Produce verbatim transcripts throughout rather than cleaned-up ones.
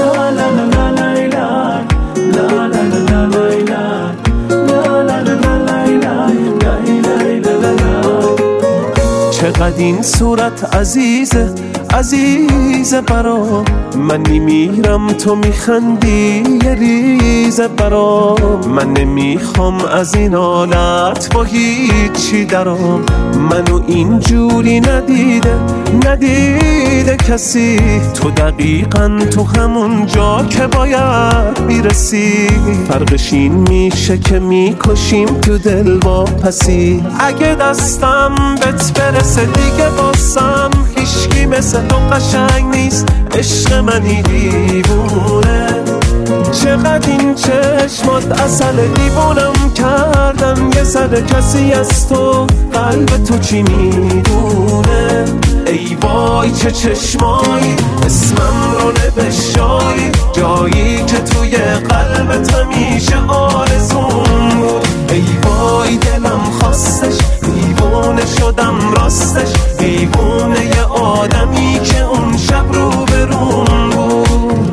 چقدر این صورت عزیزه عزیزه برام، من نمیرم تو میخندی یه ریزه برام. من نمیخوام از این حالت با هیچی درام، منو اینجوری ندیده ندیده کسی. تو دقیقاً تو همون جا که باید میرسی، فرقش این میشه که میکشیم تو دل با پسی. اگه دستم بهت برسه دیگه باسم هیچکی مثل تو قشنگ نیست، عشق منی دیوونه. چقدر این چشمات اصل دیوونم کردن، یه سر کسی از تو قلب تو چی میدونه. ای وای چه چشمایی اسمم رو نوشتایی، جایی که توی قلبت همیشه آرزون بود. ای وای دلم خواستش، دیوونه شدم راستش، دیوونه یه آدمی که اون شب رو برون بود.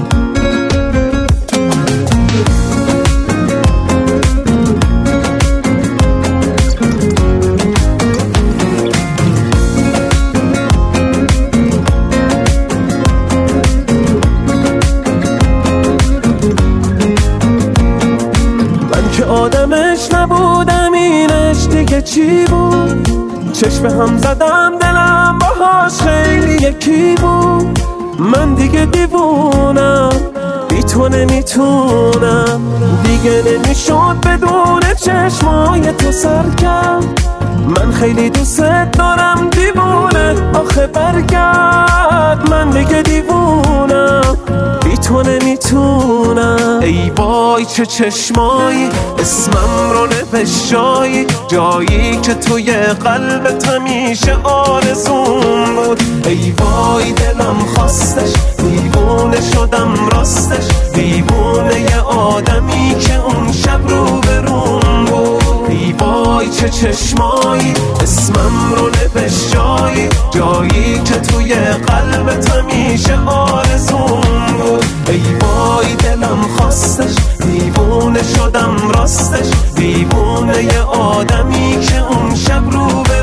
آدمش نبودم اینش دیگه چی بود؟ چشم هم زدم دلم باهاش خیلی یکی بود. من دیگه دیوونم بی تو نمیتونم، دیگه نمیشد بدون چشمای تو سرکم. من خیلی دوست دارم دیوونه، آخه برگرد من دیگه دیوونم بی تو نمیتونم. ای وای چه چشمایی اسمم رو نوشتایی، جایی که توی قلبت همیشه آرزون بود. ای وای دلم خواستش، دیوونه شدم راستش، دیوونه یه آدمی که اون شب رو برون بود. ای وای چه چشمایی اسمم رو نوشتایی، جایی که توی قلبت همیشه آرزون بود. ای وای دلم خواستش، دیوونه شدم راستش، دیوونه یه آدمی که اون شب رو